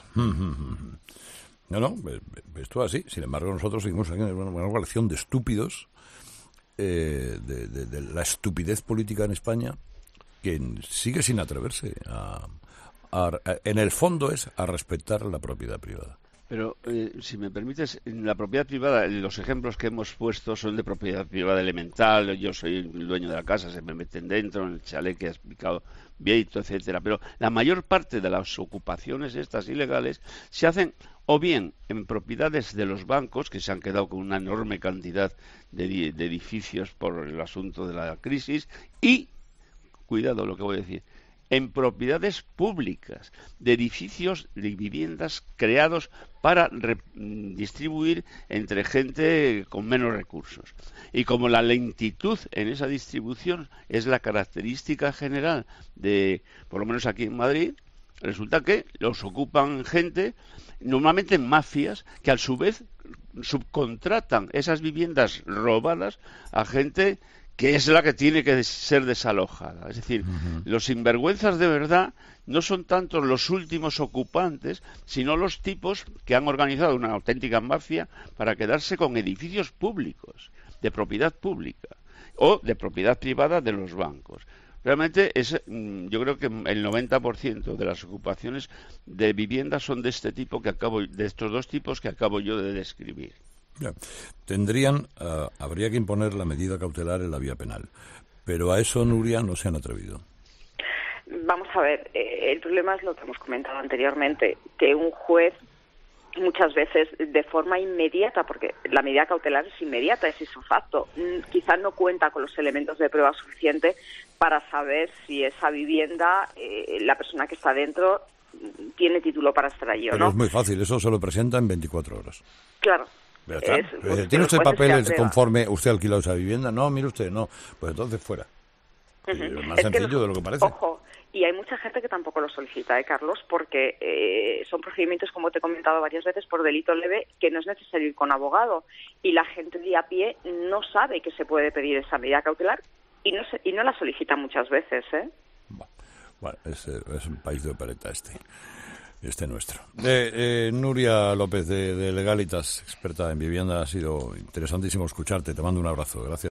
No, no, esto es así. Sin embargo, nosotros seguimos aquí en una colección de estúpidos, eh, de, de, de la estupidez política en España, que sigue sin atreverse a... A, a, en el fondo es a respetar la propiedad privada. Pero, eh, si me permites, en la propiedad privada, los ejemplos que hemos puesto son de propiedad privada elemental. Yo soy el dueño de la casa, se me meten dentro, en el chalet que ha explicado Vieito, etcétera. Pero la mayor parte de las ocupaciones estas ilegales se hacen o bien en propiedades de los bancos, que se han quedado con una enorme cantidad de, de edificios por el asunto de la crisis, y, cuidado lo que voy a decir, en propiedades públicas, de edificios, de viviendas creados para distribuir entre gente con menos recursos. Y como la lentitud en esa distribución es la característica general de, por lo menos aquí en Madrid, resulta que los ocupan gente, normalmente mafias, que a su vez subcontratan esas viviendas robadas a gente que es la que tiene que ser desalojada. Es decir, uh-huh. los sinvergüenzas de verdad no son tanto los últimos ocupantes, sino los tipos que han organizado una auténtica mafia para quedarse con edificios públicos, de propiedad pública, o de propiedad privada de los bancos. Realmente es, yo creo que el noventa por ciento de las ocupaciones de viviendas son de este tipo que acabo, de estos dos tipos que acabo yo de describir. Ya. Tendrían, uh, habría que imponer la medida cautelar en la vía penal, pero a eso, Nuria, no se han atrevido. Vamos a ver, eh, el problema es lo que hemos comentado anteriormente, que un juez muchas veces de forma inmediata, porque la medida cautelar es inmediata, es ipso facto, quizás no cuenta con los elementos de prueba suficiente para saber si esa vivienda, eh, la persona que está dentro, tiene título para estar allí o no. Pero es muy fácil, eso se lo presenta en veinticuatro horas. Claro. Es, pues, ¿Tiene usted papeles conforme usted ha alquilado esa vivienda? No, mire usted, no. Pues entonces fuera. Uh-huh. Es más es sencillo los, de lo que parece. Ojo, y hay mucha gente que tampoco lo solicita, ¿eh, Carlos? Porque eh, son procedimientos, como te he comentado varias veces, por delito leve, que no es necesario ir con abogado. Y la gente de a pie no sabe que se puede pedir esa medida cautelar y no se, y no la solicita muchas veces, ¿eh? Bueno, es, es un país de opereta este. Este nuestro. Eh, eh, Nuria López de, de Legalitas, experta en vivienda, ha sido interesantísimo escucharte. Te mando un abrazo. Gracias.